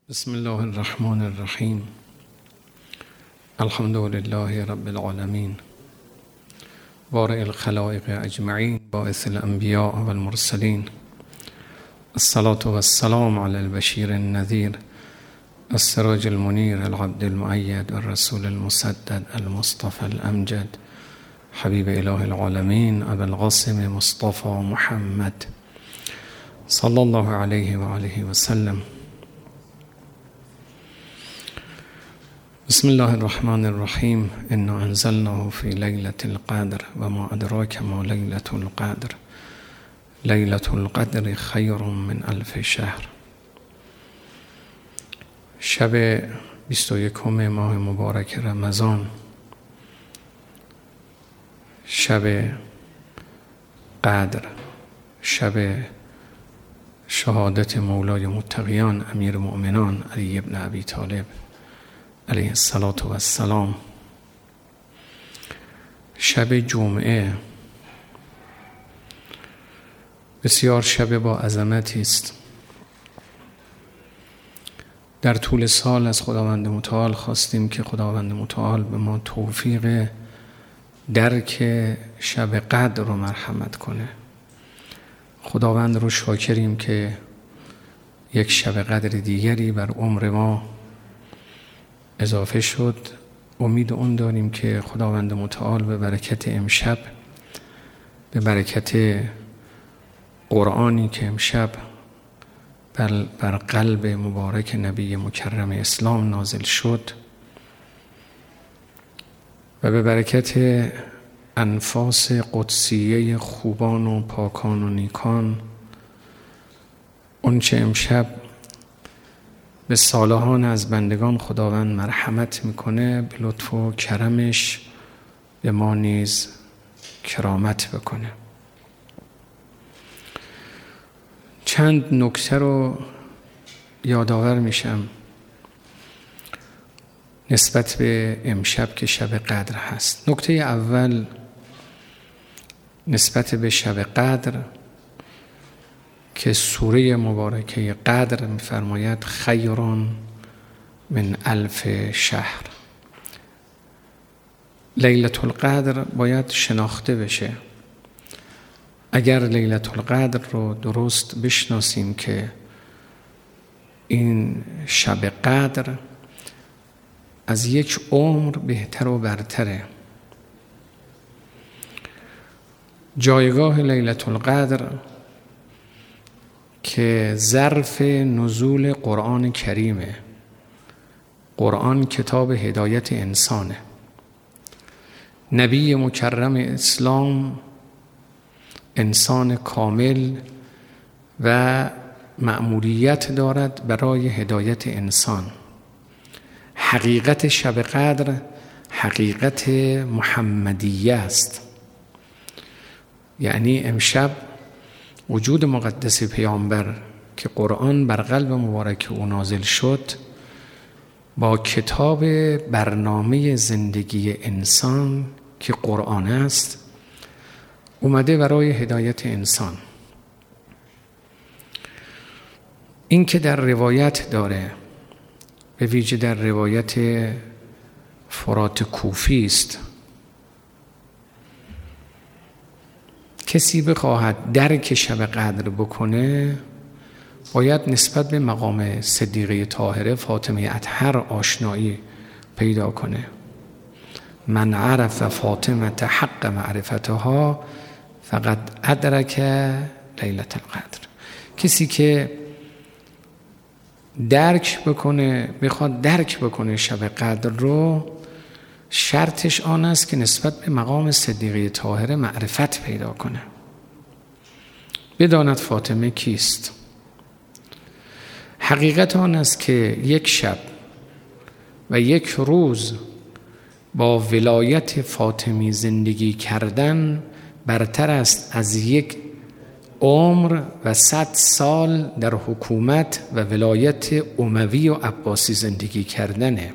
بسم الله الرحمن الرحیم. الحمد لله رب العالمین، بارئ الخلائق اجمعین، باعث الانبیاء والمرسلین. الصلاة والسلام علی البشیر النذیر، السراج المنیر، العبد المؤید، الرسول المسدد، المصطفى الامجد، حبیب اله العالمین، ابو القاسم مصطفى محمد صلی الله علیه و آله و سلم. بسم الله الرحمن الرحیم. انا انزلناه فی لیلة القدر و ما ادراک ما لیلة القدر. لیلة القدر خیر من الف شهر. شب 21 ماه مبارک رمضان، شب قدر، شب شهادت مولای متقیان امیر المؤمنان علی بن ابی طالب علیه الصلاة و السلام. شب جمعه بسیار شب با عظمتی است. در طول سال از خداوند متعال خواستیم که خداوند متعال به ما توفیق درک شب قدر رو مرحمت کنه. خداوند رو شاکریم که یک شب قدر دیگری بر عمر ما اضافه شد. امید اون داریم که خداوند متعال به برکت امشب، به برکت قرآنی که امشب بر قلب مبارک نبی مکرم اسلام نازل شد و به برکت انفاس قدسیه خوبان و پاکان و نیکان، اون چه امشب به صالحان از بندگان خداوند مرحمت میکنه، به لطف و کرمش به ما نیز کرامت بکنه. چند نکته رو یادآور میشم نسبت به امشب که شب قدر هست. نکته اول نسبت به شب قدر که سوره مبارکه قدر می‌فرماید خیر من الف شهر. لیلة القدر باید شناخته بشه. اگر لیلة القدر رو درست بشناسیم که این شب قدر از یک عمر بهتر و برتره. جایگاه لیلة القدر که ظرف نزول قرآن کریمه. قرآن کتاب هدایت انسانه. نبی مکرم اسلام انسان کامل و مأموریت دارد برای هدایت انسان. حقیقت شب قدر حقیقت محمدیه است. یعنی امشب وجود مقدس پیامبر که قرآن بر قلب مبارک او نازل شد با کتاب برنامه زندگی انسان که قرآن است اومده برای هدایت انسان. این که در روایت داره، به ویژه در روایت فرات کوفی است، کسی بخواهد درک شب قدر بکنه باید نسبت به مقام صدیقه طاهره فاطمه اطهر آشنایی پیدا کنه. من عرف فاطمه حق معرفتها فقد ادرک لیلة القدر. کسی که بخواد درک بکنه شب قدر رو، شرطش آن است که نسبت به مقام صدیقه طاهره معرفت پیدا کنه، بداند فاطمه کیست. حقیقت آن است که یک شب و یک روز با ولایت فاطمی زندگی کردن برتر است از یک عمر و 100 سال در حکومت و ولایت اموی و عباسی زندگی کردنه.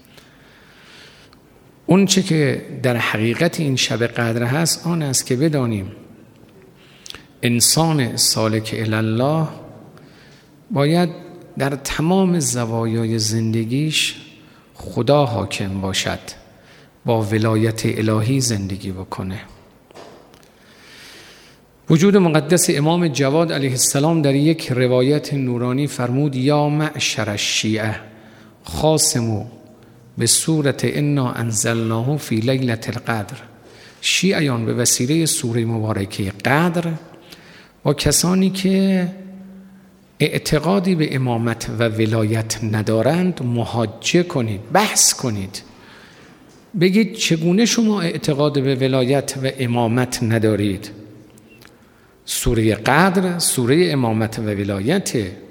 اون چه که در حقیقت این شب قدر هست آن است که بدانیم انسان سالک الی الله باید در تمام زوایای زندگیش خدا حاکم باشد، با ولایت الهی زندگی بکنه. وجود مقدس امام جواد علیه السلام در یک روایت نورانی فرمود: یا معشر الشیعه خاصمو به صورت انا انزلناه فی لیلة القدر. شیعیان به وسیله سوره مبارکه قدر با کسانی که اعتقادی به امامت و ولایت ندارند محاجه کنید، بحث کنید، بگید چگونه شما اعتقاد به ولایت و امامت ندارید؟ سوره قدر سوره امامت و ولایت.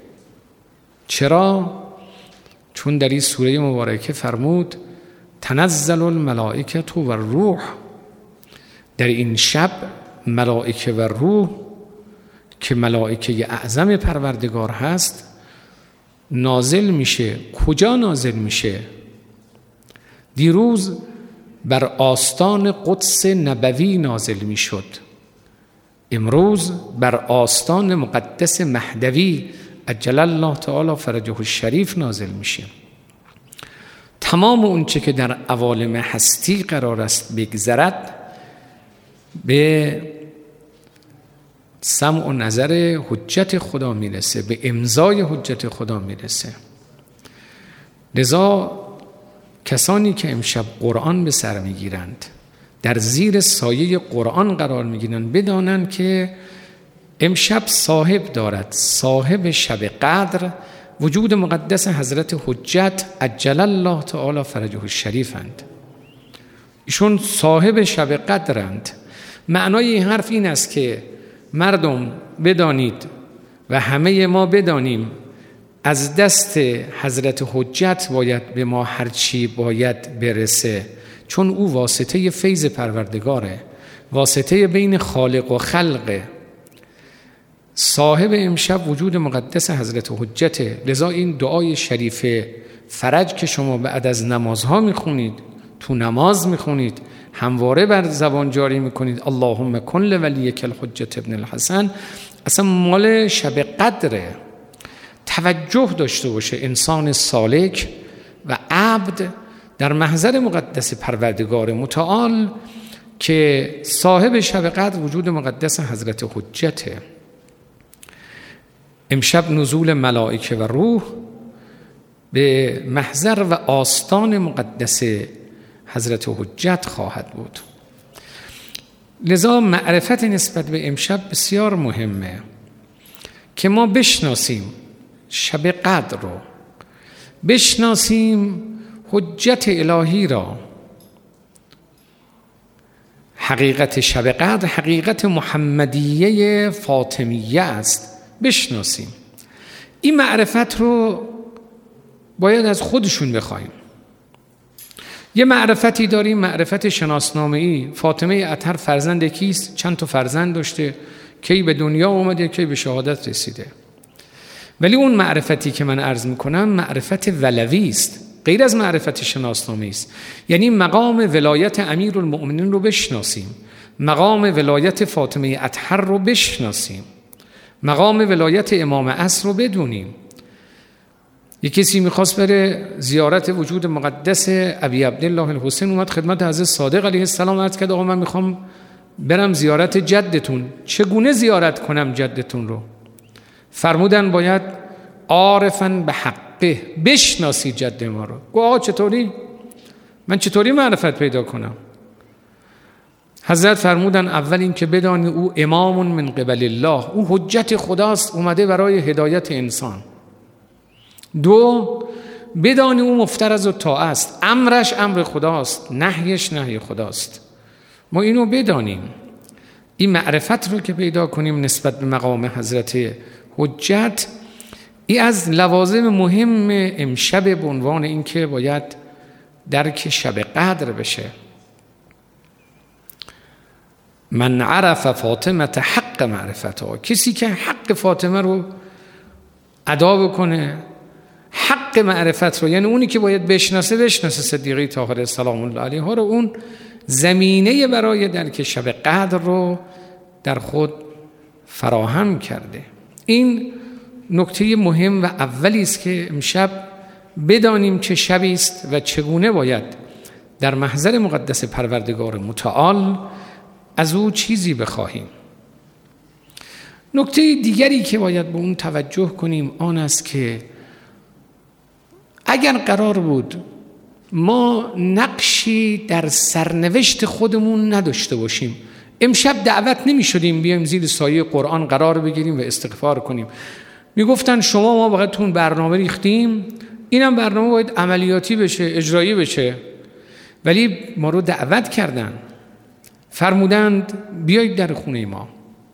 چرا؟ چون در این سوره مبارکه فرمود تنزل الملائکه و الروح، در این شب ملائکه و روح که ملائکه اعظم پروردگار هست نازل میشه. کجا نازل میشه؟ دیروز بر آستان قدس نبوی نازل میشد، امروز بر آستان مقدس مهدوی عجل الله تعالی فرجه الشریف نازل میشه. تمام اون چه که در عوالم هستی قرار است بگذرد به سمع و نظر حجت خدا میرسه، به امضای حجت خدا میرسه. لذا کسانی که امشب قرآن به سر میگیرند، در زیر سایه قرآن قرار میگیرند، بدانند که امشب صاحب دارد، صاحب شب قدر وجود مقدس حضرت حجت عجل الله تعالی فرجه الشریفند. ایشون صاحب شب قدرند. معنای این حرف این است که مردم بدانید و همه ما بدانیم از دست حضرت حجت باید به ما هرچی باید برسه، چون او واسطه فیض پروردگاره، واسطه بین خالق و خلقه. صاحب امشب وجود مقدس حضرت حجته. لذا این دعای شریف فرج که شما بعد از نمازها میخونید، تو نماز میخونید، همواره بر زبان جاری میکنید اللهم کن لولیک الحجت ابن الحسن، اصلا مال شب قدره. توجه داشته باشه انسان سالک و عبد در محضر مقدس پروردگار متعال که صاحب شب قدر وجود مقدس حضرت حجته. امشب نزول ملائکه و روح به محضر و آستان مقدس حضرت حجت خواهد بود. لذا معرفت نسبت به امشب بسیار مهمه که ما بشناسیم شب قدر رو، بشناسیم حجت الهی را. حقیقت شب قدر حقیقت محمدیه فاطمیه است، بشناسیم. این معرفت رو باید از خودشون بخوایم. یه معرفتی داریم، معرفت شناسنامه‌ای. فاطمه اطهر فرزند کیست؟ چند تا فرزند داشته، کی به دنیا اومده، کی به شهادت رسیده. ولی اون معرفتی که من عرض میکنم معرفت ولوی است، غیر از معرفت شناسنامه‌ای است. یعنی مقام ولایت امیرالمؤمنین رو بشناسیم، مقام ولایت فاطمه اطهر رو بشناسیم، مقام ولایت امام عصر رو بدونیم. یک کسی میخواست بره زیارت وجود مقدس ابی عبدالله الحسین، اومد خدمت حضرت صادق علیه السلام عرض کرد آقا من میخوام برم زیارت جدتون، چگونه زیارت کنم جدتون رو؟ فرمودن باید عارفاً به حقه، بشناسی جد ما رو. گفت آقا چطوری؟ من چطوری معرفت پیدا کنم؟ حضرت فرمودن اول این که بدانی او امام من قبل الله، او حجت خداست اومده برای هدایت انسان. دو، بدانی او مفترض الطاعه است، امرش امر خداست، نهیش نهی خداست. ما اینو بدانیم. این معرفت رو که پیدا کنیم نسبت به مقام حضرت حجت، این از لوازم مهم امشب به عنوان این که باید درک شب قدر بشه. من عرف فاطمه حق معرفتها، کسی که حق فاطمه رو ادا بکنه، حق معرفت رو، یعنی اونی که باید بشناسه صدیقه طاهره سلام الله علیها رو، اون زمینه برای درک شب قدر رو در خود فراهم کرده. این نکته مهم و اولی است که امشب بدانیم چه شبی است و چگونه باید در محضر مقدس پروردگار متعال از او چیزی بخواهیم. نکته دیگری که باید به اون توجه کنیم آن است که اگر قرار بود ما نقشی در سرنوشت خودمون نداشته باشیم، امشب دعوت نمی شدیم بیایم زیر سایه قرآن قرار بگیریم و استغفار کنیم. می گفتن شما ما باید تون برنامه ریختیم، اینم برنامه باید عملیاتی بشه، اجرایی بشه، ولی ما رو دعوت کردن، فرمودند بیایید در خونه ما،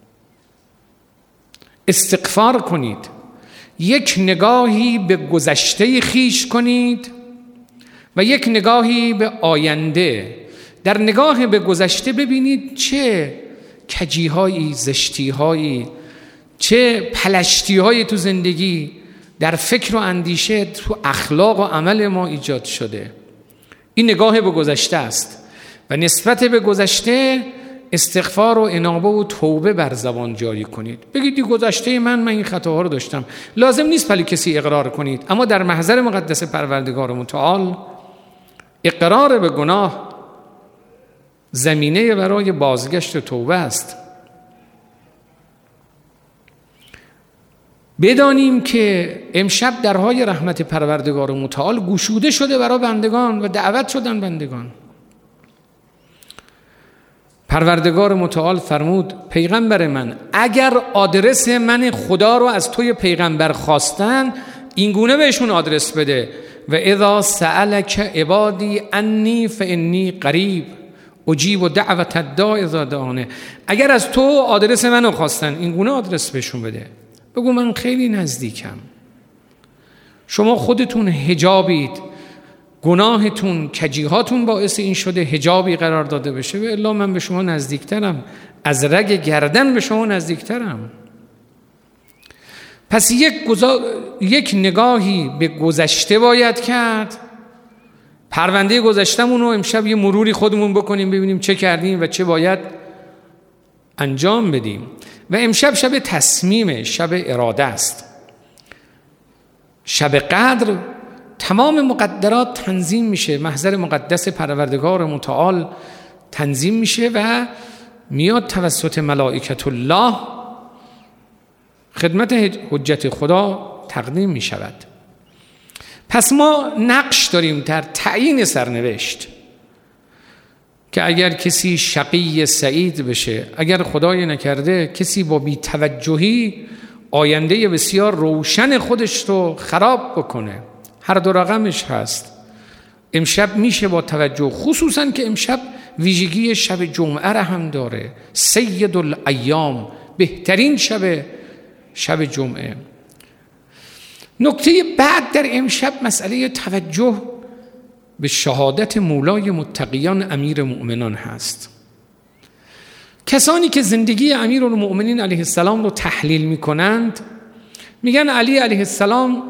استغفار کنید، یک نگاهی به گذشته خیش کنید و یک نگاهی به آینده. در نگاه به گذشته ببینید چه کجی‌هایی، زشتی‌هایی، چه پلشتی‌هایی تو زندگی در فکر و اندیشه، تو اخلاق و عمل ما ایجاد شده. این نگاه به گذشته است و نسبت به گذشته استغفار و انابه و توبه بر زبان جاری کنید. بگید گذشته من این خطاها رو داشتم. لازم نیست ولی کسی اقرار کنید، اما در محضر مقدس پروردگار متعال اقرار به گناه زمینه برای بازگشت توبه است. بدانیم که امشب درهای رحمت پروردگار متعال گشوده شده برای بندگان و دعوت شدن بندگان. پروردگار متعال فرمود پیغمبر من اگر آدرس من خدا رو از توی پیغمبر خواستن این گونه بهشون آدرس بده و اذا سألک عبادی انی فانی قریب اجیب دعوت الداع اذا دعانه. اگر از تو آدرس منو خواستن این گونه آدرس بهشون بده، بگو من خیلی نزدیکم. شما خودتون حجابید، گناهتون، کجیهاتون باعث این شده حجابی قرار داده بشه و الا من به شما نزدیکترم، از رگ گردن به شما نزدیکترم. پس یک نگاهی به گذشته باید کرد. پرونده گذشتمون رو امشب یه مروری خودمون بکنیم، ببینیم چه کردیم و چه باید انجام بدیم. و امشب شب تصمیم، شب اراده است. شب قدر تمام مقدرات تنظیم میشه، محضر مقدس پروردگار متعال تنظیم میشه و میاد توسط ملائکت الله خدمت حجت خدا تقدیم میشود. پس ما نقش داریم در تعیین سرنوشت که اگر کسی شقی سعید بشه، اگر خدای نکرده کسی با بی‌توجهی آینده بسیار روشن خودش رو خراب بکنه، هر دو رقمش هست. امشب میشه با توجه، خصوصا که امشب ویژگی شب جمعه را هم داره، سید الایام، بهترین شب جمعه. نکته بعد در امشب مسئله توجه به شهادت مولای متقیان امیر مؤمنان هست. کسانی که زندگی امیرالمؤمنین علیه السلام رو تحلیل میکنند میگن علی علیه السلام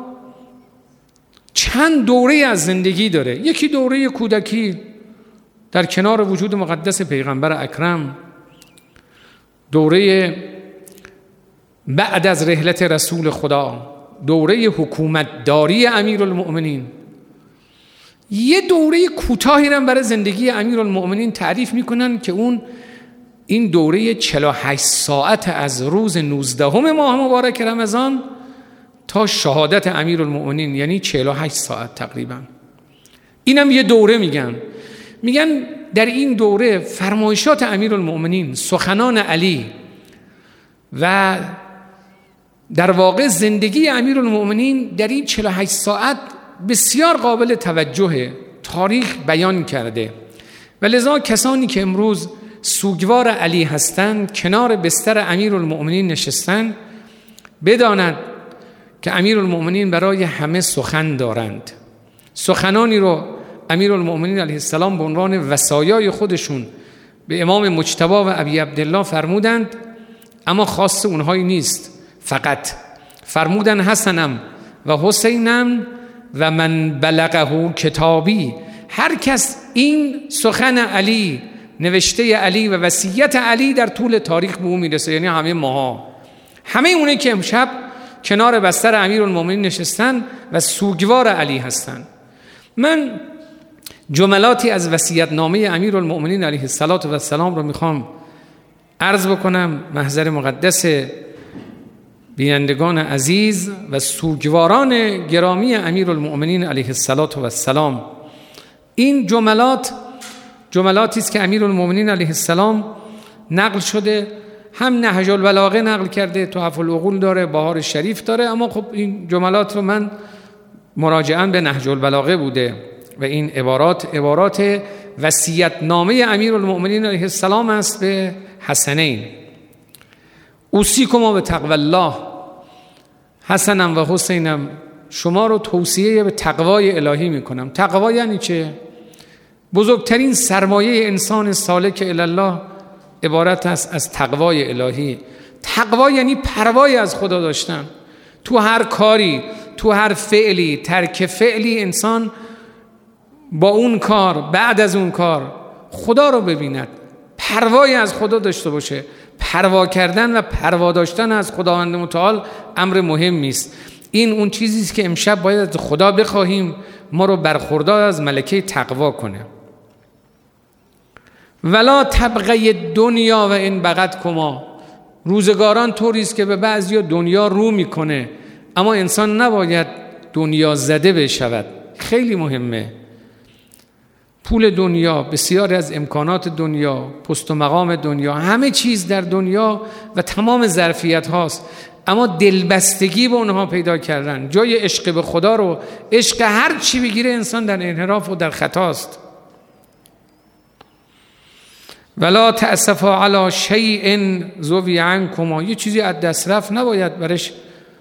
چند دوره از زندگی داره. یکی دوره کودکی در کنار وجود مقدس پیغمبر اکرم، دوره بعد از رحلت رسول خدا، دوره حکومت داری امیرالمؤمنین. یه دوره کوتاهی هم برای زندگی امیرالمؤمنین تعریف میکنن که این دوره 48 ساعت از روز 19 ماه مبارک رمضان تا شهادت امیرالمؤمنین، یعنی 48 ساعت تقریبا. اینم یه دوره میگن در این دوره فرمایشات امیرالمؤمنین، سخنان علی و در واقع زندگی امیرالمؤمنین در این 48 ساعت بسیار قابل توجه، تاریخ بیان کرده و لذا کسانی که امروز سوگوار علی هستند، کنار بستر امیرالمؤمنین نشستند، بدانند که امیرالمؤمنین برای همه سخن دارند. سخنانی رو امیرالمؤمنین علیه السلام به عنوان وصایای خودشون به امام مجتبی و ابی عبدالله فرمودند، اما خاص اونهایی نیست، فقط فرمودن حسنم و حسینم و من بلغه کتابی. هر کس این سخن علی، نوشته علی و وصیت علی در طول تاریخ به او میرسه، یعنی همه ماها، همه اونه که امشب کنار بستر امیرالمومنین نشستن و سوگوار علی هستن. من جملاتی از وصیت‌نامه امیرالمومنین علیه السلام رو میخوام عرض بکنم محضر مقدس بینندگان عزیز و سوگواران گرامی امیرالمومنین علیه السلام. این جملاتی است که امیرالمومنین علیه السلام نقل شده، هم نهج البلاغه نقل کرده، تحف العقول داره، بهار شریف داره، اما خب این جملات رو من مراجعاً به نهج البلاغه بوده و این عبارات وصیت‌نامه امیرالمومنین علیه السلام است به حسنین. اوصیکما بتقوی الله، حسنم و حسینم شما رو توصیه به تقوای الهی میکنم. تقوا یعنی چه؟ بزرگترین سرمایه انسان سالک الی الله عبارت است از تقوای الهی. تقوا یعنی پروای از خدا داشتن. تو هر کاری، تو هر فعلی، ترک فعلی انسان با اون کار، بعد از اون کار خدا رو ببیند، پروای از خدا داشته باشه. پروا کردن و پروا داشتن از خداوند متعال امر مهمی است. این اون چیزی است که امشب باید از خدا بخواهیم ما رو برخوردار از ملکه تقوا کنه. ولا تبغی دنیا و ان بغت کما، روزگاران طوری است که به بعضیا دنیا رو میکنه، اما انسان نباید دنیا زده بشود. خیلی مهمه. پول دنیا، بسیاری از امکانات دنیا، پست و مقام دنیا، همه چیز در دنیا و تمام ظرفیت هاست، اما دلبستگی به اونها پیدا کردن، جای عشق به خدا رو، عشق هر چی بگیره انسان در انحراف و در خطاست. ولا تأسفا علی شیء ذوی عنکما، یه چیزی از دست رفت نباید برش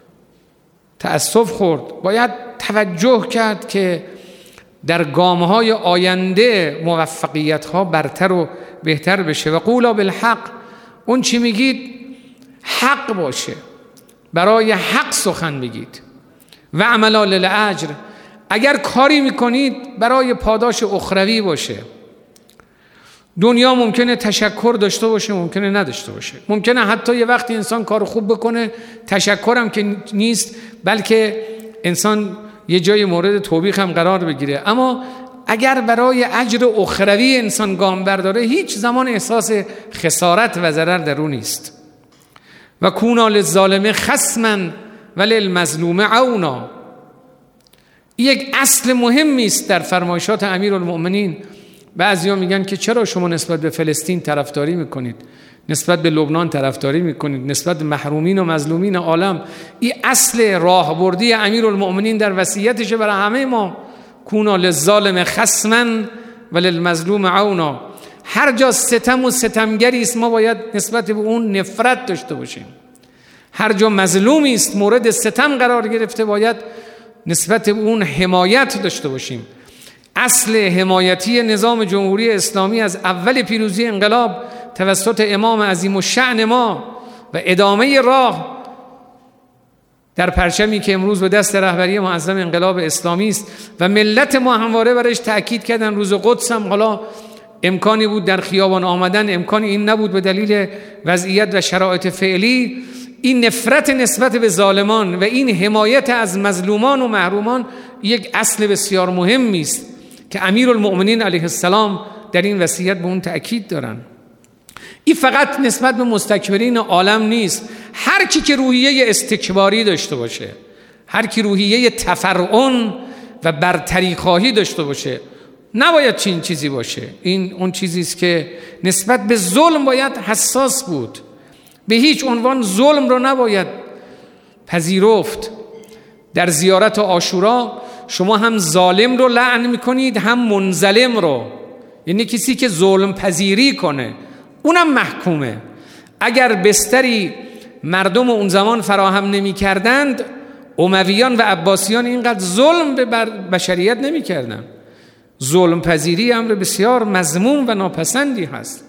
تأسف خورد، باید توجه کرد که در گام‌های آینده موفقیت‌ها برتر و بهتر بشه. و قولا بالحق، اون چی میگید حق باشه، برای حق سخن بگید. و عملا للاجر، اگر کاری میکنید برای پاداش اخروی باشه. دنیا ممکنه تشکر داشته باشه، ممکنه نداشته باشه، ممکنه حتی یه وقتی انسان کار خوب بکنه تشکرم که نیست، بلکه انسان یه جای مورد توبیخ هم قرار بگیره. اما اگر برای اجر اخروی انسان گام برداره، هیچ زمان احساس خسارت و ضرر در اون نیست. و کونا للظالم خصما وللمظلوم عونا، یک اصل مهمی است در فرمایشات امیرالمومنین. بعضیا میگن که چرا شما نسبت به فلسطین طرفداری میکنید، نسبت به لبنان طرفداری میکنید، نسبت به محرومین و مظلومین عالم؟ این اصل راهبردی امیرالمومنین در وصیتشه برای همه ما. کونا للظالم خصما وللمظلوم عونا، هر جا ستم و ستمگری است ما باید نسبت به اون نفرت داشته باشیم. هر جا مظلومی است مورد ستم قرار گرفته باید نسبت به اون حمایت داشته باشیم. اصل حمایتی نظام جمهوری اسلامی از اول پیروزی انقلاب توسط امام عظیم الشأن ما و ادامه راه در پرچمی که امروز به دست رهبری معظم انقلاب اسلامی است و ملت ما همواره برایش تأکید کردن. روز قدس هم حالا امکانی بود در خیابان آمدن، امکانی این نبود به دلیل وضعیت و شرایط فعلی. این نفرت نسبت به ظالمان و این حمایت از مظلومان و محرومان یک اصل بسیار مهمی است که امیرالمومنین علیه السلام در این وصیت به اون تأکید دارن. این فقط نسبت به مستکبرین عالم نیست، هر کی که روحیه استکباری داشته باشه، هر کی روحیه تفرعن و برتری خواهی داشته باشه، نباید چنین چیزی باشه. این اون چیزی است که نسبت به ظلم باید حساس بود. به هیچ عنوان ظلم رو نباید پذیرفت. در زیارت عاشورا شما هم ظالم رو لعن میکنید هم منظلم رو، یعنی کسی که ظلم پذیری کنه اونم محکومه. اگر بستری مردم اون زمان فراهم نمی کردند، امویان و عباسیان اینقدر ظلم به بشریت نمی کردن. ظلم پذیری امر بسیار مذموم و ناپسندی هست.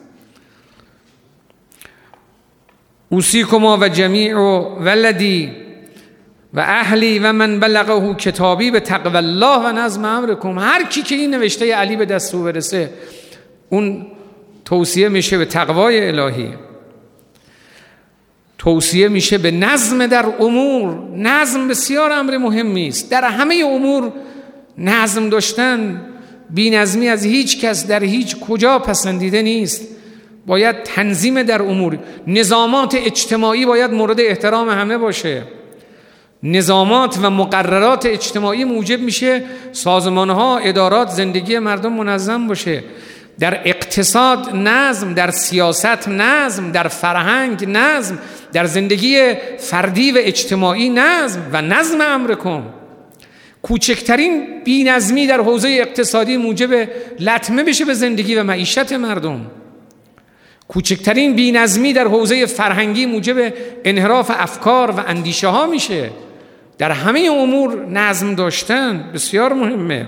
اوصیکما و جمیع ولدی و اهلی و من بلغه کتابی به تقوی الله و نظم امرکم. هر کی که این نوشته علی به دست او برسه اون توصیه میشه به تقوای الهی. توصیه میشه به نظم در امور. نظم بسیار امر مهمی است. در همه امور نظم داشتن، بی نظمی از هیچ کس در هیچ کجا پسندیده نیست. باید تنظیم در امور. نظامات اجتماعی باید مورد احترام همه باشه. نظامات و مقررات اجتماعی موجب میشه سازمانها، ادارات، زندگی مردم منظم باشه. در اقتصاد نظم، در سیاست نظم، در فرهنگ نظم، در زندگی فردی و اجتماعی نظم و نظم امرکم. کوچکترین بی‌نظمی در حوزه اقتصادی موجب لطمه بشه به زندگی و معیشت مردم. کوچکترین بی‌نظمی در حوزه فرهنگی موجب انحراف افکار و اندیشه ها میشه. در همه امور نظم داشتن بسیار مهمه.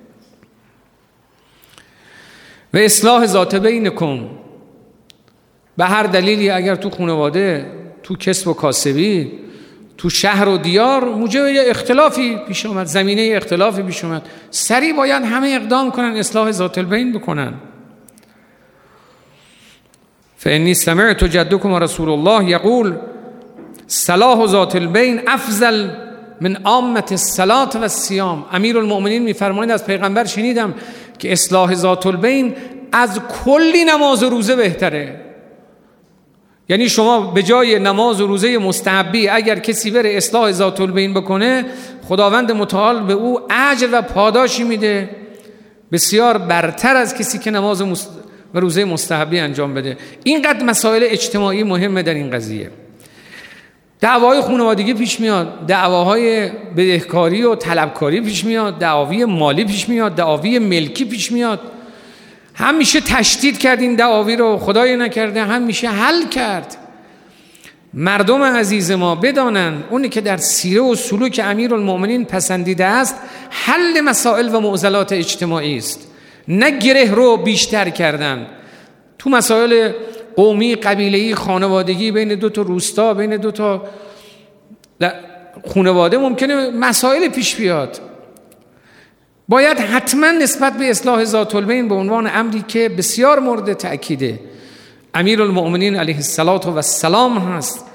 و اصلاح ذات بینکم، به هر دلیلی اگر تو خانواده، تو کسب و کاسبی، تو شهر و دیار موجب اختلافی پیش اومد، زمینه اختلافی پیش اومد، سریع باید همه اقدام کنن، اصلاح ذات البین بکنن. فانی سمعت جدکم رسول الله یقول صلاح ذات البین افضل من عامة الصلاة و الصیام. امیرالمؤمنین میفرمایند از پیغمبر شنیدم که اصلاح ذات البین از کلی نماز و روزه بهتره. یعنی شما به جای نماز و روزه مستحبی اگر کسی بره اصلاح ذات البین بکنه، خداوند متعال به او اجر و پاداشی میده بسیار برتر از کسی که نماز و روزه مستحبی انجام بده. اینقدر مسائل اجتماعی مهمه در این قضیه. دعواهای خانوادگی پیش میاد، دعواهای بدهکاری و طلبکاری پیش میاد، دعاوی مالی پیش میاد، دعاوی ملکی پیش میاد. هم میشه تشدید کرد این دعاوی رو، خدای نکرده هم میشه حل کرد. مردم عزیز ما بدانن اونی که در سیره و سلوک امیرالمؤمنین پسندیده است حل مسائل و معضلات اجتماعی است، نه گره رو بیشتر کردن. تو مسائل قومی، قبیله‌ای، خانوادگی، بین دو تا روستا، بین دو تا خانواده ممکنه مسائل پیش بیاد. باید حتما نسبت به اصلاح ذات البین به عنوان امری که بسیار مورد تأکیده امیرالمؤمنین علیه السلام هست،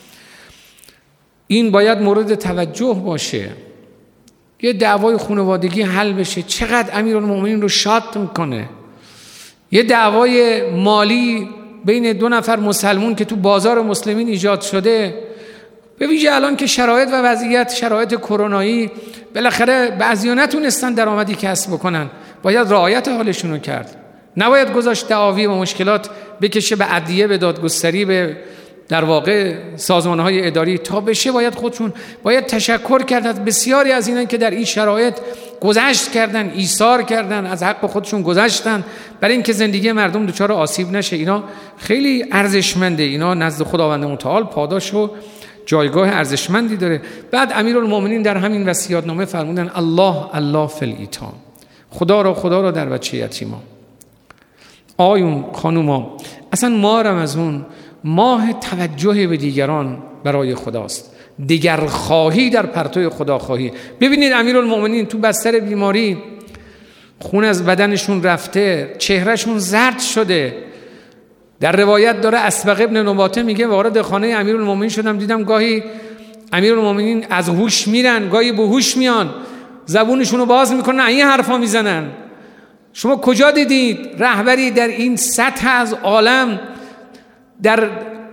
این باید مورد توجه باشه. یه دعوای خانوادگی حل بشه، چقدر امیرالمؤمنین رو شاد میکنه. یه دعوای مالی بین دو نفر مسلمون که تو بازار مسلمین ایجاد شده، به ویژه الان که شرایط و وضعیت شرایط کرونایی، بالاخره بعضیا نتونستن درآمدی کسب بکنن، باید رعایت حالشون رو کرد. نباید گذاشت دعاوی و مشکلات بکشه به عدلیه، به دادگستری، به در واقع سازمان‌های اداری تا بشه. باید تشکر کرد از بسیاری از اینان که در این شرایط گذشت کردن، ایثار کردن، از حق خودشون گذشتن برای اینکه زندگی مردم دچار آسیب نشه. اینا خیلی ارزشمنده، اینا نزد خداوند متعال پاداش و جایگاه ارزشمندی داره. بعد امیرالمؤمنین در همین وصیت‌نامه فرمودن الله فی الایتام، خدا را در بچه یتیما. آیون خانوما، اصلا ماه رمضان ماه توجه به دیگران برای خداست، دیگر خواهی در پرتو خدا خواهی. ببینید امیرالمؤمنین تو بستر بیماری، خون از بدنشون رفته، چهرهشون زرد شده. در روایت داره اسبق ابن نباته میگه وارد خانه امیرالمؤمنین شدم، دیدم گاهی امیرالمؤمنین از هوش میرن، گاهی به هوش میان، زبونشون رو باز میکنن، این حرفا میزنن. شما کجا دیدید رهبری در این سطح از عالم در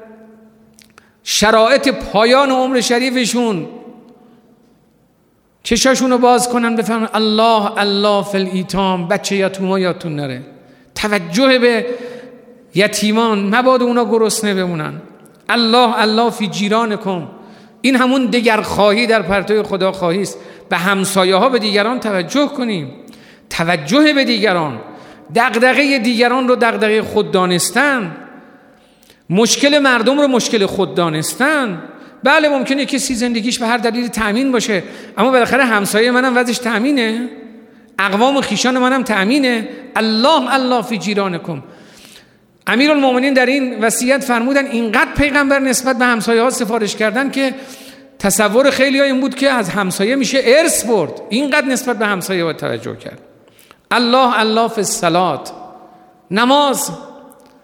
شرایط پایان عمر شریفشون چشاشون رو باز کنن بفهمن الله فی الایتام، بچه یتیما یادتون نره، توجه به یتیمان، مبادا اونا گرسنه بمونن. الله فی جیرانکم، این همون دیگر خواهی در پرتو خدا خواهی است. به همسایه ها، به دیگران توجه کنیم، توجه به دیگران، دغدغه دیگران رو دغدغه خود دانستن، مشکل مردم رو مشکل خود دانستن. بله ممکنه کسی زندگیش به هر دلیل تأمین باشه، اما بالاخره همسایه منم وضعش تأمینه، اقوام و خیشان منم تأمینه. الله فی جیرانکم. امیرالمؤمنین در این وصیت فرمودن اینقدر پیغمبر نسبت به همسایه ها سفارش کردن که تصور خیلی ها این بود که از همسایه میشه ارث برد. اینقدر نسبت به همسایه ها توجه کرد. الله فی الصلاة، نماز.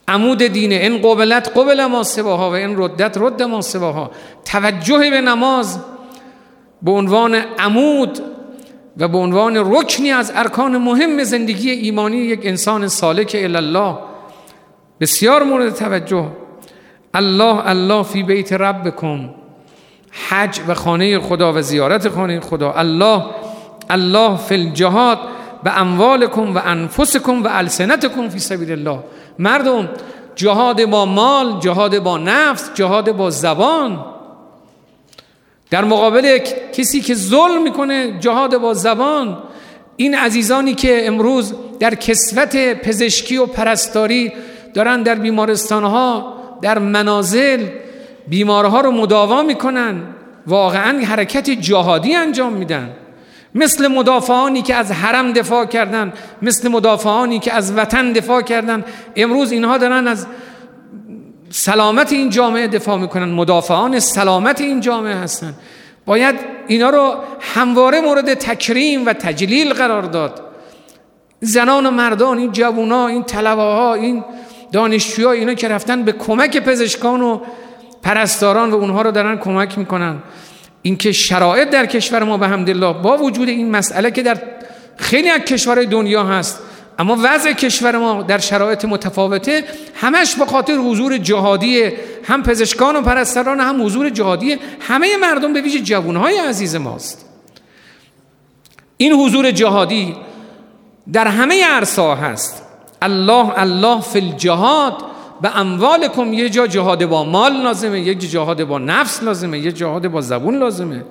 عمود دینه. این قبلت قبل ما سواها و این ردت رد ما سواها. توجه به نماز به عنوان عمود و به عنوان رکنی از ارکان مهم زندگی ایمانی یک انسان سالک الی الله بسیار مورد توجه. الله الله فی بیت ربکم، حج و خانه خدا و زیارت خانه خدا. الله الله فی الجهاد به اموالکم و انفسکم و السنتکم فی سبیل الله. مردم، جهاد با مال، جهاد با نفس، جهاد با زبان، در مقابل کسی که ظلم میکنه جهاد با زبان. این عزیزانی که امروز در کسوت پزشکی و پرستاری دارن در بیمارستانها، در منازل بیمارها رو مداوا میکنن، واقعا حرکت جهادی انجام میدن. مثل مدافعانی که از حرم دفاع کردن، مثل مدافعانی که از وطن دفاع کردن، امروز اینها دارن از سلامت این جامعه دفاع میکنن، مدافعان سلامت این جامعه هستن. باید اینا رو همواره مورد تکریم و تجلیل قرار داد. زنان و مردان، این جوونا، این طلبه‌ها، این دانشجوها، اینا که رفتن به کمک پزشکان و پرستاران و اونها رو دارن کمک میکنن. این که شرایط در کشور ما به حمدالله با وجود این مسئله که در خیلی از کشورهای دنیا هست، اما وضع کشور ما در شرایط متفاوته، همش به خاطر حضور جهادی هم پزشکان و پرستاران، هم حضور جهادی همه مردم، به ویژه جوانهای عزیز ماست. این حضور جهادی در همه عرصه هست. الله الله فی الجهاد به اموالکم. یه جا جهاد با مال لازمه، یه جا جهاد با نفس لازمه، یه جهاد با زبون لازمه.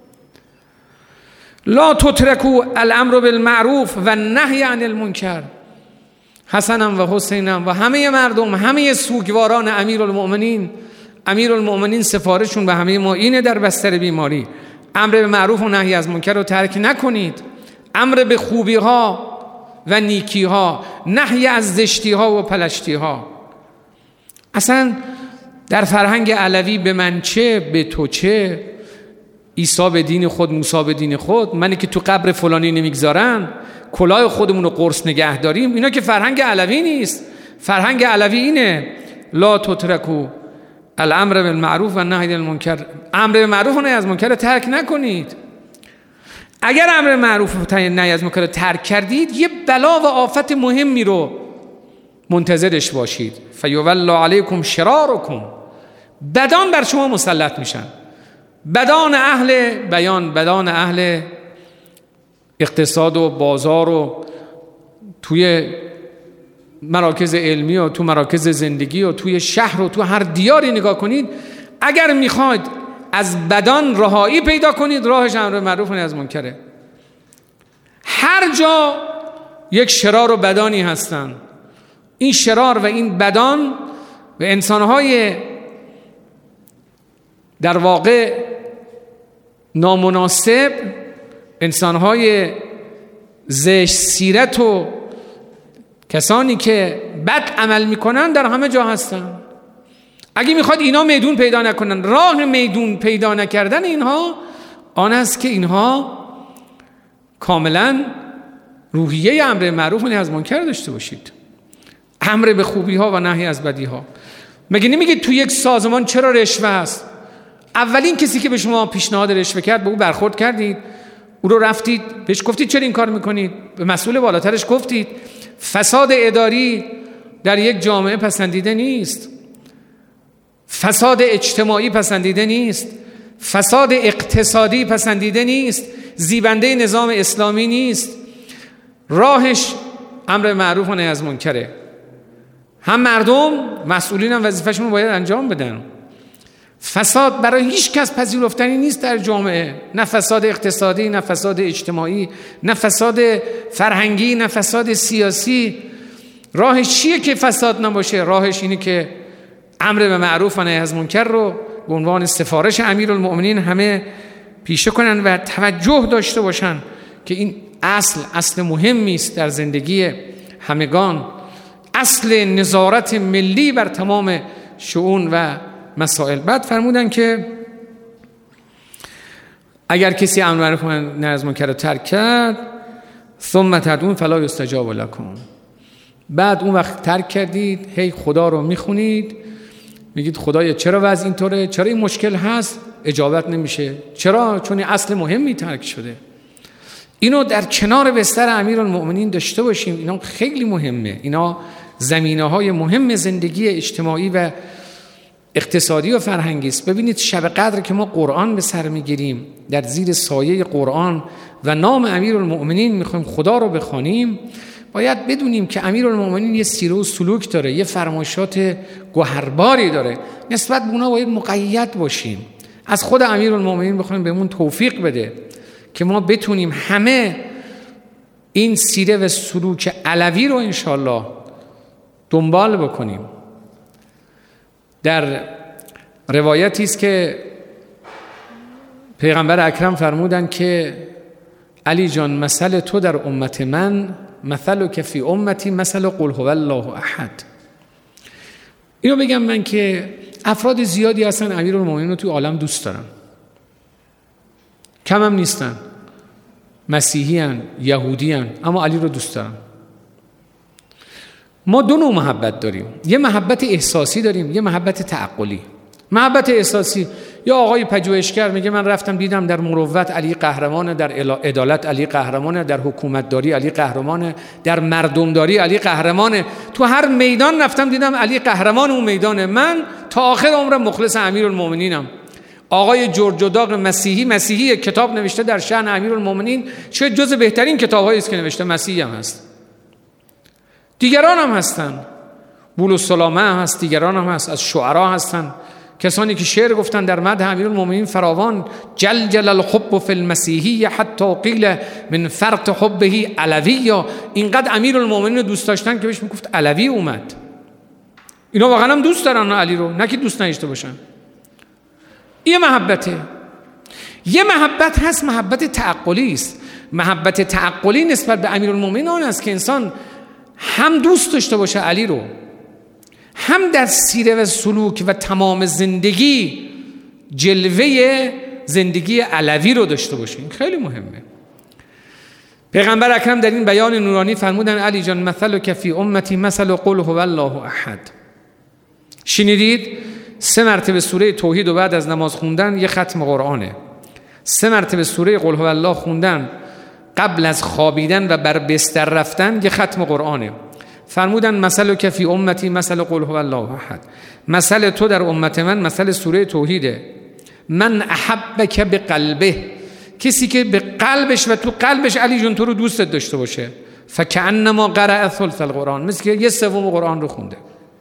لا تترکو الامر بالمعروف و نهی عن المنکر. حسنم و حسینم و همه مردم، همه سوگواران امیرالمؤمنین سفارشون به همه ما اینه در بستر بیماری: امر به معروف و نهی از منکر رو ترک نکنید. امر به خوبی ها و نیکی ها، نهی از زشتی ها و پلشتی ها. اصلا در فرهنگ علوی به من چه، به تو چه، عیسی به دین خود، موسی به دین خود، منی که تو قبر فلانی نمیگذارن، کلاه خودمون رو قرص نگه داریم، اینا که فرهنگ علوی نیست. فرهنگ علوی اینه: لا تترکو الامر بالمعروف و نهی عن المنکر. امر به معروف و نهی از منکر ترک نکنید. اگر امر معروف و نهی از منکر ترک کردید، یه بلا و آفت مهمی رو منتظرش باشید. فیولی علیکم شرارکم. بدان بر شما مسلط میشن، بدان اهل بیان، بدان اهل اقتصاد و بازار و توی مراکز علمی و تو مراکز زندگی و توی شهر و تو هر دیاری نگاه کنید. اگر میخواید از بدان رهایی پیدا کنید، راهش امر معروف و نهی از منکره. هر جا یک شرار و بدانی هستن. این شرار و این بدان و انسانهای در واقع نامناسب، انسانهای زشت سیرت و کسانی که بد عمل میکنن در همه جا هستن. اگه میخواد اینا میدون پیدا نکنن، راه میدون پیدا نکردن اینها آن است که اینها کاملا روحیه امر معروف و نهی از منکر داشته باشید. امر به خوبی ها و نهی از بدی ها. مگه نمیگید تو یک سازمان چرا رشوه است؟ اولین کسی که به شما پیشنهاد رشوه کرد، به او برخورد کردید، او رو رفتید بهش گفتید چرا این کار میکنید؟ به مسئول بالاترش گفتید؟ فساد اداری در یک جامعه پسندیده نیست، فساد اجتماعی پسندیده نیست، فساد اقتصادی پسندیده نیست، زیبنده نظام اسلامی نیست. راهش امر معروف و نهی از منکره. هم مردم مسئولین هم وظیفه‌شون رو باید انجام بدن. فساد برای هیچ کس پذیرفتنی نیست در جامعه، نه فساد اقتصادی، نه فساد اجتماعی، نه فساد فرهنگی، نه فساد سیاسی. راهش چیه که فساد نباشه؟ راهش اینه که امر به معروف و نهی از منکر رو به عنوان سفارش امیرالمؤمنین همه پیشه کنن و توجه داشته باشن که این اصل مهمی است در زندگی همگان، اصل نظارت ملی بر تمام شؤون و مسائل. بعد فرمودن که اگر کسی امر معروف و نهی از منکر رو ترک کرد، ثم تدعون فلا یستجاب لکم، بعد اون وقت ترک کردید، هی خدا رو میخونید، میگید خدایا چرا وضع اینطوره، چرا این مشکل هست، اجابت نمیشه. چرا؟ چون این اصل مهمی ترک شده. اینو در کنار بستر امیرالمؤمنین داشته باشیم. اینا خیلی مهمه. اینا زمینه‌های مهم زندگی اجتماعی و اقتصادی و فرهنگی است. ببینید شب قدر که ما قرآن به سر میگیریم، در زیر سایه قرآن و نام امیرالمؤمنین میخوایم خدا رو بخوانیم، باید بدونیم که امیرالمؤمنین یه سیره و سلوک داره، یه فرمایشات گوهرباری داره. نسبت به اونا باید مقید باشیم. از خود امیرالمؤمنین بخوایم بهمون توفیق بده که ما بتونیم همه این سیره و سلوک علوی رو انشالله دنبال بکنیم. در روایتی است که پیغمبر اکرم فرمودن که علی جان مثل تو در امت من مثل که فی امتی مثل قل هو الله احد. اینو بگم من که افراد زیادی هستن امیرالمؤمنین رو توی عالم دوست دارن، کم هم نیستن، مسیحی هن، یهودی هن، اما علی رو دوست دارن. ما دو نوع محبت داریم، یه محبت احساسی داریم، یه محبت تعقلی. محبت احساسی، یا آقای پژوهشگر میگه من رفتم دیدم در مروت علی قهرمانه، در عدالت علی قهرمانه، در حکومتداری علی قهرمانه، در مردمداری علی قهرمانه، تو هر میدان رفتم دیدم علی قهرمان اون میدانه. من تا آخر عمرم مخلص امیرالمؤمنینم. آقای جورج داغ مسیحی کتاب نوشته در شأن امیرالمؤمنین، چه جز بهترین کتاب‌هایی است که نوشته. مسیحی هم هست، دیگران هم هستن، بولس سلامه هم هست، دیگران هم هست، از شعرا هستن، کسانی که شعر گفتن در مدح امیرالمؤمنین فراوان. جل الحب فی المسیحی حتی قیل من فرط حبه علوی. اینقدر امیرالمؤمنین دوست داشتن که بهش میگفت علوی اومد. اینا واقعا هم دوست دارن علی رو، نه که دوست نداشته باشن. این محبته. یه محبت هست محبت تعقلی است. محبت تعقلی نسبت به امیرالمؤمنین آن است که انسان هم دوست داشته باشه علی رو، هم در سیره و سلوک و تمام زندگی جلوه زندگی علوی رو داشته باشه. این خیلی مهمه. پیغمبر اکرم در این بیان نورانی فرمودن علی جان مثل که فی امتی مثل قل هو الله احد. شنیدید 3 مرتبه سوره توحید و بعد از نماز خوندن یه ختم قرآنه. 3 مرتبه سوره قل هو الله خوندن قبل از خوابیدن و بر بستر رفتن یه ختم قرآنه. فرمودن مثل که فی امتی مثل قل هو الله احد. مثل تو در امت من مثل سوره توحیده. من احبک بقلبه، کسی که به قلبش و تو قلبش علی جون تو رو دوستت داشته باشه، فکأنما قرأ ثلث القرآن، مثل که 1/3 قرآن رو خونده.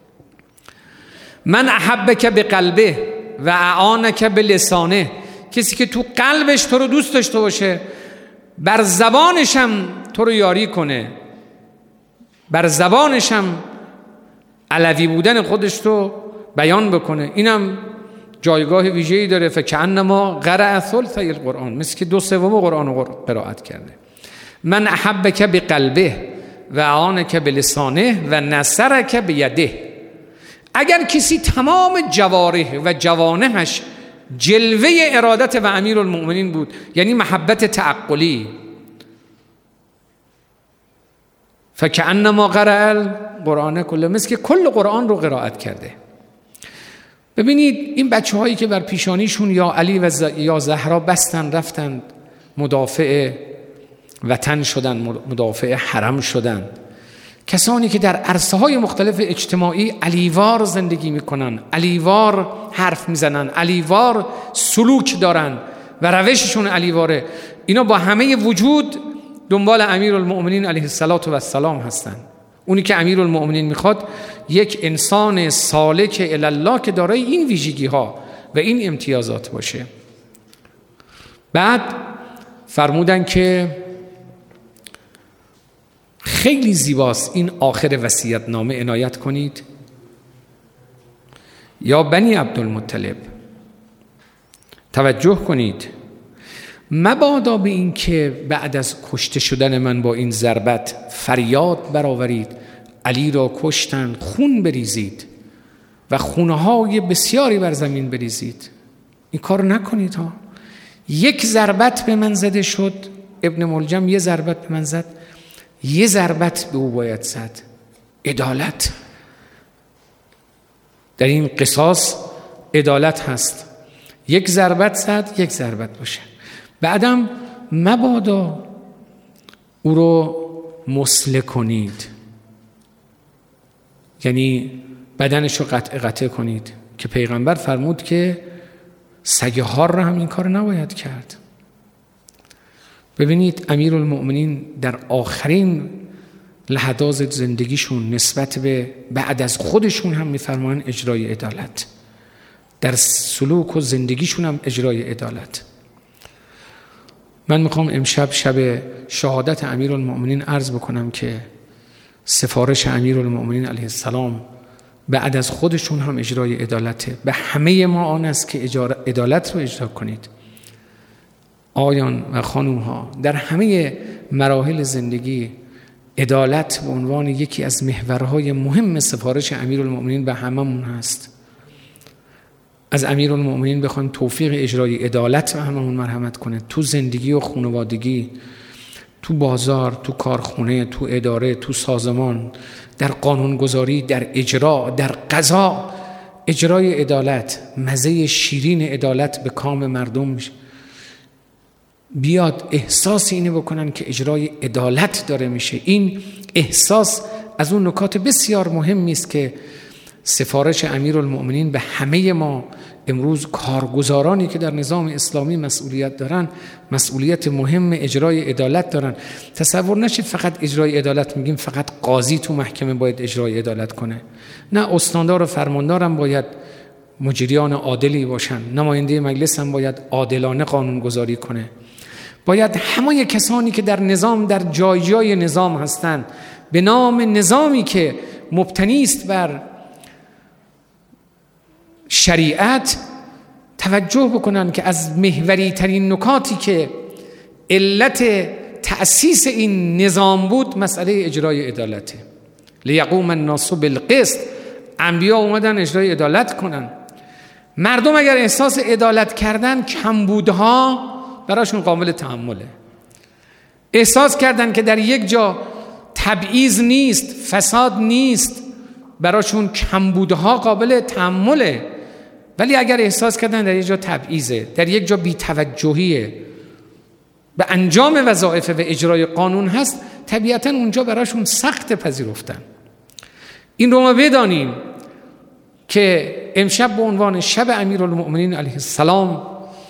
من احبک بقلبه و اعانک بلسانه، کسی که تو قلبش تو رو دوست داشته باشه، بر زبانش هم تو رو یاری کنه، بر زبانش هم علوی بودن خودش رو بیان بکنه. اینم جایگاه ویژه‌ای داره. فکأنما قرأ ثلث القرآن، مثل که 2/3 قرآن رو قرائت کرده. من احبک بقلبه و اعانک بلسانه و نصرک بیده. اگر کسی تمام جوارح و جوانحش جلوه ارادت و امیرالمؤمنین بود، یعنی محبت تعقلی، فکأنما قرأ القرآن کله، مثل که کل قرآن رو قرائت کرده. ببینید این بچه هایی که بر پیشانیشون یا علی و یا زهرا بستن رفتن مدافع وطن شدن، مدافع حرم شدن، کسانی که در عرصه های مختلف اجتماعی علیوار زندگی میکنن، علیوار حرف میزنن، علیوار سلوک دارن و روششون علیواره، اینا با همه وجود دنبال امیرالمؤمنین علیه السلام هستن. اونی که امیرالمؤمنین میخواد یک انسان سالک الی الله که دارای این ویژگی ها و این امتیازات باشه. بعد فرمودن که خیلی زیباست این آخر وصیت نامه، عنایت کنید. یا بنی عبدالمطلب، توجه کنید، مبادا به این که بعد از کشته شدن من با این ضربت فریاد برآورید علی را کشتند، خون بریزید و خونهای بسیاری بر زمین بریزید. این کار نکنید ها. 1 ضربت به من زده شد، ابن ملجم 1 ضربت به من زد، 1 ضربت به او باید زد. عدالت در این قصاص عدالت هست. یک ضربت زد، یک ضربت باشه. بعدم مبادا او رو مسله کنید، یعنی بدنش رو قطع کنید، که پیغمبر فرمود که سگهار رو هم این کار نباید کرد. ببینید امیرالمؤمنین در آخرین لحظات زندگیشون نسبت به بعد از خودشون هم میفرمان اجرای عدالت، در سلوک و زندگیشون هم اجرای عدالت. من میخوام امشب شب شهادت امیرالمؤمنین عرض بکنم که سفارش امیرالمؤمنین علیه السلام بعد از خودشون هم اجرای عدالته. به همه ما آن است که عدالت رو اجرا کنید. آقایان و خانوم ها، در همه مراحل زندگی عدالت به عنوان یکی از محورهای مهم سفارش امیرالمؤمنین به هممون هست. از امیرالمؤمنین بخوایم توفیق اجرای عدالت به هممون مرحمت کنه، تو زندگی و خانوادگی، تو بازار، تو کارخونه، تو اداره، تو سازمان، در قانونگذاری، در اجرا، در قضا. اجرای عدالت، مزه شیرین عدالت به کام مردم بیاد، احساس اینه بکنن که اجرای عدالت داره میشه. این احساس از اون نکات بسیار مهمی است که سفارش امیرالمؤمنین به همه ما امروز کارگزارانی که در نظام اسلامی مسئولیت دارن، مسئولیت مهم اجرای عدالت دارن. تصور نشید فقط اجرای عدالت میگیم فقط قاضی تو محکمه باید اجرای عدالت کنه. نه، استاندار و فرماندار هم باید مجریان عادلی باشن، نماینده مجلس هم باید عادلانه قانونگذاری کنه. باید همه کسانی که در نظام، در جای جای نظام هستند، به نام نظامی که مبتنی است بر شریعت، توجه بکنن که از محوری ترین نکاتی که علت تأسیس این نظام بود مسئله اجرای عدالته. لیقوم الناس بالقسط، انبیا اومدن اجرای عدالت کنن. مردم اگر احساس عدالت کردن، کمبودها براشون قابل تحمله. احساس کردن که در یک جا تبعیض نیست، فساد نیست، براشون کمبودها قابل تحمله. ولی اگر احساس کردن در یک جا تبعیضه، در یک جا بی‌توجهیه به انجام وظایف و اجرای قانون هست، طبیعتاً اونجا براشون سخت پذیرفتن. این رو ما بدانیم که امشب به عنوان شب امیرالمؤمنین علیه السلام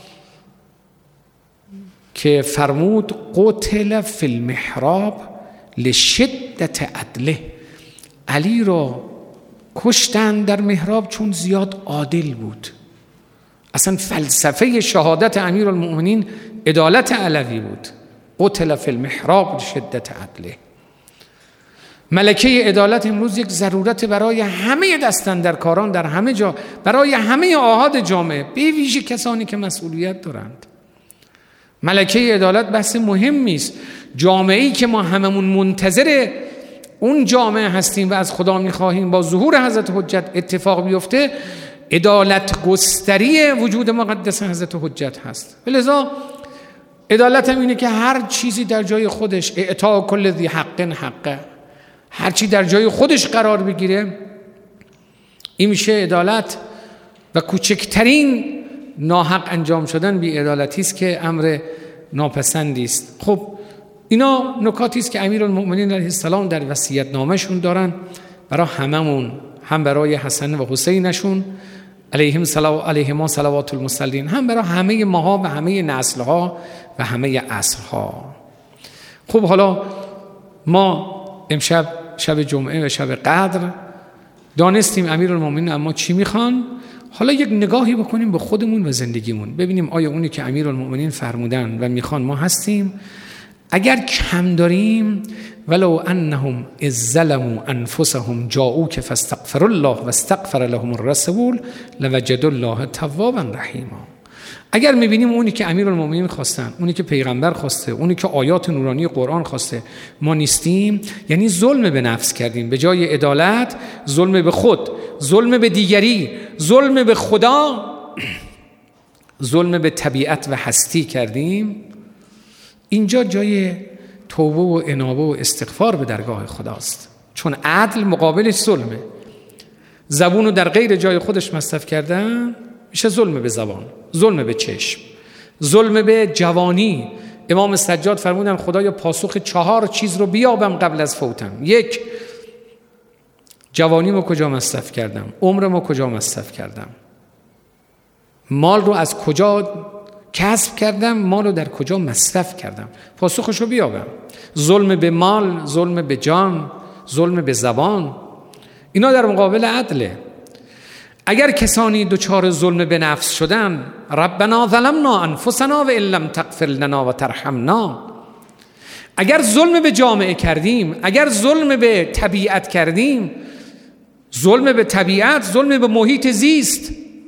که فرمود قتل فی المحراب لشدت عدله، علی را کشتن در محراب چون زیاد عادل بود. اصلا فلسفه شهادت امیرالمؤمنین عدالت علوی بود. قتل فی المحراب لشدت عدله. ملکه عدالت امروز یک ضرورت برای همه دستاندرکاران در همه جا، برای همه آحاد جامعه، به ویژه کسانی که مسئولیت دارند. ملکه عدالت بحث مهمی است. جامعه‌ای که ما هممون منتظر اون جامعه هستیم و از خدا می‌خواهیم با ظهور حضرت حجت اتفاق بیفته، عدالت گستری وجود مقدس حضرت حجت هست. لذا عدالت هم اینه که هر چیزی در جای خودش، اعطاء کل ذی حق حقه، هر چی در جای خودش قرار بگیره، این میشه عدالت. و کوچکترین ناحق انجام شدن بی عدالتی است که امر ناپسندی است. خب اینا نکاتی است که امیرالمؤمنین علیه السلام در وصیت نامه‌شون دارن برای هممون، هم برای حسن و حسینشون علیهما صلوات المصلین، هم برای همه ماها و همه نسل‌ها و همه عصرها. خب حالا ما امشب شب جمعه و شب قدر دانستیم امیرالمؤمنین اما چی میخوان. حالا یک نگاهی بکنیم به خودمون و زندگیمون، ببینیم آیا اونی که امیرالمؤمنین فرمودن و میخوان ما هستیم. اگر کم داریم، ولو انهم اذ ظلموا انفسهم جاءوک فاستغفروا الله واستغفر لهم الرسول لوجدوا الله توابا رحیما. اگر میبینیم اونی که امیرالمؤمنین خواستن، اونی که پیغمبر خواسته، اونی که آیات نورانی قرآن خواسته، ما نیستیم، یعنی ظلم به نفس کردیم. به جای عدالت ظلم به خود، ظلم به دیگری، ظلم به خدا، ظلم به طبیعت و هستی کردیم. اینجا جای توبه و انابه و استغفار به درگاه خداست. چون عدل مقابلش ظلمه. زبون رو در غیر جای خودش مصرف کردن میشه ظلم به زبان، ظلم به چشم، ظلم به جوانی. امام سجاد فرمودن خدایا پاسخ 4 چیز رو بیابم قبل از فوتم. 1، جوانیمو کجا مصرف کردم، عمرمو کجا مصرف کردم، مال رو از کجا کسب کردم، مال رو در کجا مصرف کردم، پاسخش رو بیابم. ظلم به مال، ظلم به جان، ظلم به زبان، اینا در مقابل عدله. اگر کسانی دچار ظلم به نفس شدن، ربنا ظلمنا انفسنا و ان لم تغفر لنا و ترحمنا، اگر ظلم به جامعه کردیم، اگر ظلم به طبیعت کردیم، ظلم به طبیعت، ظلم به محیط زیست،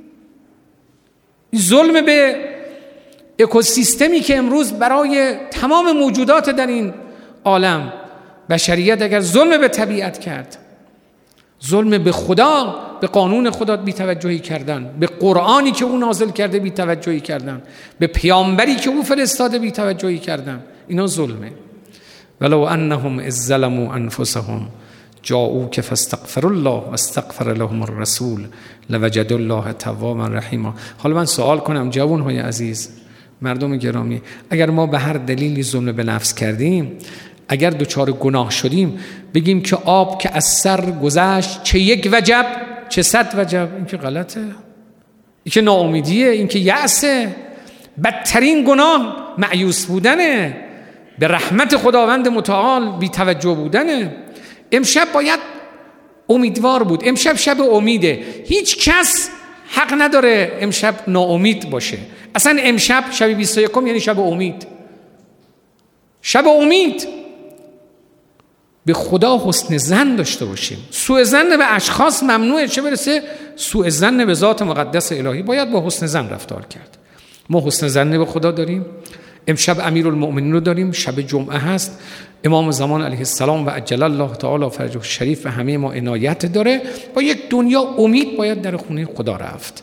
ظلم به اکوسیستمی که امروز برای تمام موجودات در این عالم بشریت اگر ظلم به طبیعت کرد، ظلم به خدا، به قانون خدا بی‌توجهی کردن، به قرآنی که او نازل کرده بی‌توجهی کردن، به پیامبری که او فرستاده بی‌توجهی کردن، اینا ظلمه. ولو انهم اذ ظلموا انفسهم جاءوک فاستغفروا الله واستغفر لهم الرسول لوجدوا الله توابا رحیما. حالا من سوال کنم جوانهای عزیز، مردم گرامی، اگر ما به هر دلیلی ظلم به نفس کردیم، اگر دچار گناه شدیم، بگیم که آب که از سر گذشت چه 1 وجب چه 100 وجب، این که غلطه، این که ناامیدیه، این که یأسه. بدترین گناه مایوس بودنه، به رحمت خداوند متعال بی توجه بودنه. امشب باید امیدوار بود، امشب شب امیده، هیچ کس حق نداره امشب ناامید باشه. اصلا امشب شب 21 یعنی شب امید، شب امید. به خدا حسن ظن داشته باشیم. سوء ظن به اشخاص ممنوعه، چه برسه سوء ظن به ذات مقدس الهی. باید با حسن ظن رفتار کرد. ما حسن ظن به خدا داریم. امشب امیرالمؤمنین رو داریم، شب جمعه هست، امام زمان علیه السلام و عجل الله تعالی فرجه الشریف و همه ما عنایت داره. با یک دنیا امید باید در خونه خدا رفت.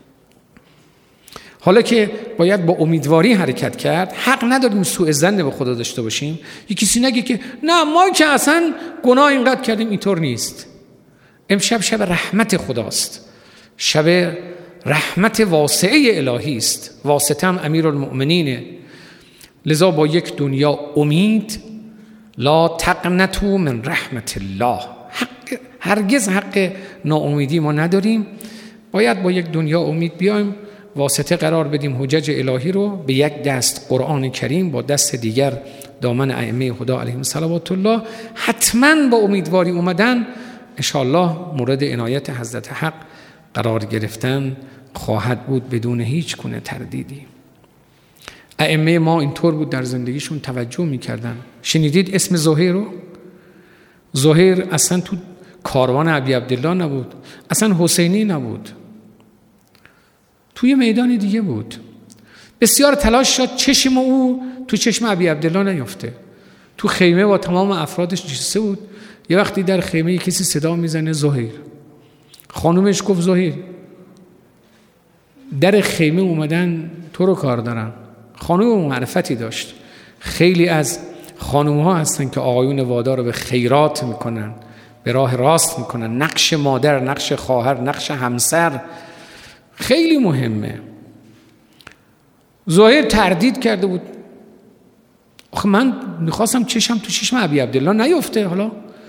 حالا که باید با امیدواری حرکت کرد، حق نداریم سوء ظن به خدا داشته باشیم. یکی کسی نگه که نه ما که اصلا گناه اینقدر کردیم، اینطور نیست. امشب شب رحمت خداست، شب رحمت واسعه الهی است، واسطه هم امیرالمؤمنینه. لذا با یک دنیا امید، لا تقنطوا من رحمت الله، هرگز حق ناامیدی ما نداریم. باید با یک دنیا امید بیایم، واسطه قرار بدیم حجج الهی رو، به یک دست قرآن کریم، با دست دیگر دامن ائمه خدا علیهم صلوات الله. حتما با امیدواری اومدن انشاءالله مورد عنایت حضرت حق قرار گرفتن خواهد بود بدون هیچ گونه تردیدی. ائمه ما اینطور بود در زندگیشون توجه میکردن. شنیدید اسم زهیر رو؟ زهیر اصلا تو کاروان ابی عبدالله نبود، اصلا حسینی نبود، توی میدان دیگه بود. بسیار تلاش شد چشم او تو چشم ابی عبدالله نیفته. تو خیمه با تمام افرادش نشسته بود. یه وقتی در خیمه کسی صدا میزنه زهیر. خانومش گفت زهیر. در خیمه اومدن تو رو کار دارن. خانوم معرفتی داشت. خیلی از خانوم‌ها هستن که آقایون وادار رو به خیرات میکنن، به راه راست میکنن. نقش مادر، نقش خواهر، نقش همسر خیلی مهمه. زهیر تردید کرده بود. آخه من میخواستم چشم تو چشم ابی عبدالله نیفته. حالا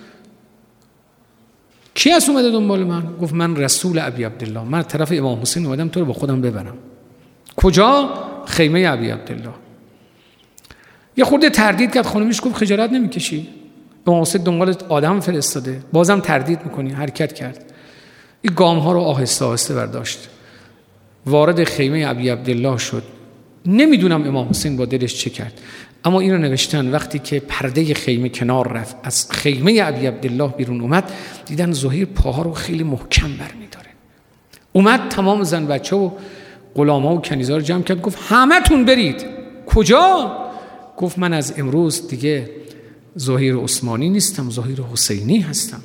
کی از اومده دنبال من؟ گفت من رسول ابی عبدالله، من طرف امام حسین اومدم تو رو با خودم ببرم. کجا؟ خیمه ابی عبدالله. یه خورده تردید کرد. خانمش گفت خجالت نمیکشی؟ امام حسین دنبال آدم فرستاده، بازم تردید میکنی؟ حرکت کرد. این گام ها رو آهسته آهسته برداشت، وارد خیمه ابی عبدالله شد. نمیدونم امام حسین با دلش چه کرد، اما اینو نوشتن وقتی که پرده خیمه کنار رفت، از خیمه ابی عبدالله بیرون اومد، دیدن زهیر پاها رو خیلی محکم برمی‌داره. اومد تمام زن بچه و غلاما و کنیزا رو جمع کرد، گفت همتون برید. کجا؟ گفت من از امروز دیگه زهیر عثمانی نیستم، زهیر حسینی هستم.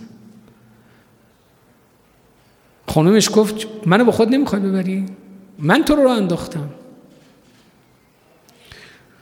خانومش گفت منو با خود نمیخوای ببری؟ من تو رو انداختم.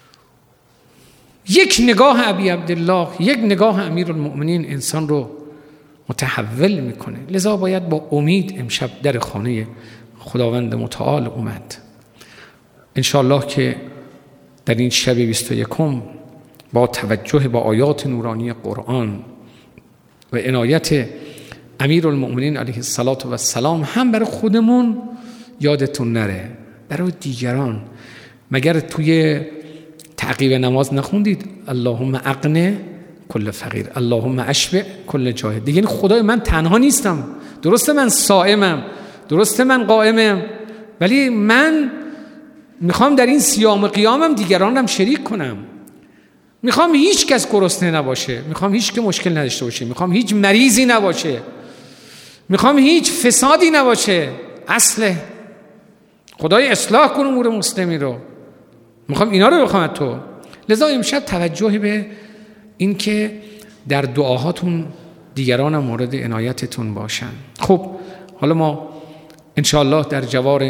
یک نگاه ابی عبدالله، یک نگاه امیرالمؤمنین انسان رو متحول میکنه. لذا باید با امید امشب در خانه خداوند متعال اومد. انشاءالله که در این شب 21 با توجه به آیات نورانی قرآن و عنایت امیرالمؤمنین علیه السلام هم برای خودمون یادتون نره، برای دیگران. مگر توی تعقیب نماز نخوندید اللهم اغن کل فقیر، اللهم اشبع کل جاهد؟ دیگه این خدای من تنها نیستم، درسته من صائمم، درسته من قائمم، ولی من میخوام در این صیام و قیامم دیگرانم شریک کنم. میخوام هیچ کس گرسنه نباشه، میخوام هیچ که مشکل نداشته باشه، میخوام هیچ مریضی نباشه، میخوام هیچ فسادی نباشه. اصله خدای اصلاح کن امور مسلمی رو، میخوام اینا رو بخوام تو. لذا امشب توجه به این که در دعاهاتون دیگران مورد عنایتتون باشن. خب حالا ما انشاءالله در جوار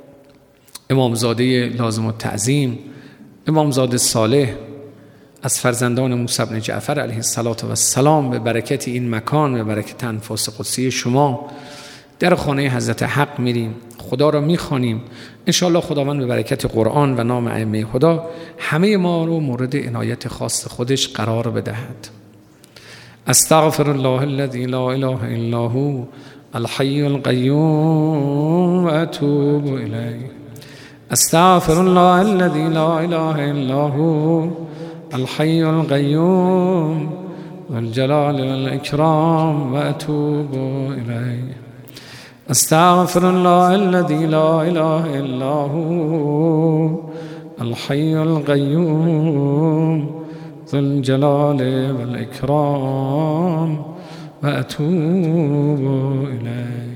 امامزاده لازم التعظیم، امامزاده صالح از فرزندان موسی بن جعفر علیه السلام، به برکت این مکان، به برکت انفاس قدسی شما در خانه حضرت حق میریم، خدا را میخوانیم. انشاءالله خداوند به برکت قرآن و نام ائمه خدا همه ما رو مورد عنایت خاص خودش قرار بدهد. استغفر الله الذی لا اله الا هو الحی القیوم و اتوب الیه. استغفر الله الذی لا اله الا هو الحی القیوم والجلال والاکرام و اتوب الیه. استغفر الله الذي لا اله الا هو الحي القيوم ذو الجلال والاكرام و اتوب الیه.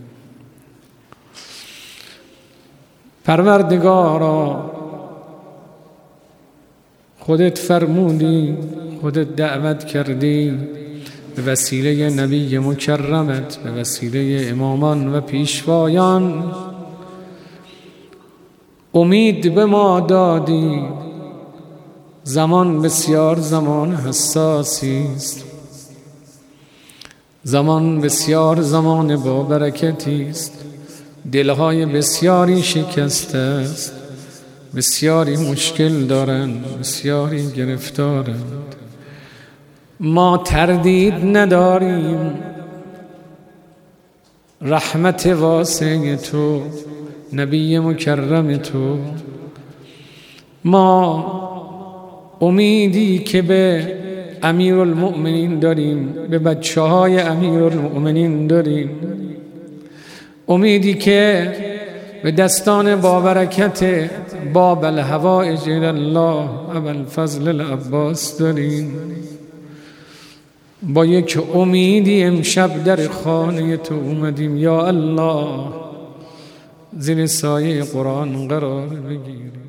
پروردگارا خودت فرمودی، خودت دعوت کردی به وسیله نبی مکرمت، به وسیله امامان و پیشوایان امید به ما دادی. زمان بسیار زمان حساسی است، زمان بسیار زمان با برکتی است. دلهای بسیاری شکسته است، بسیاری مشکل دارند، بسیاری گرفتارند. ما تردید نداریم، رحمت واسع تو، نبی مکرم تو. ما امیدی که به امیرالمؤمنین داریم، به بچه های امیرالمؤمنین داریم، امیدی که به دستان بابرکت باب الحوائج الله ابوالفضل العباس داریم. با یک امیدی امشب در خانه تو اومدیم. یا الله زیر سایه قرآن قرار بگیریم.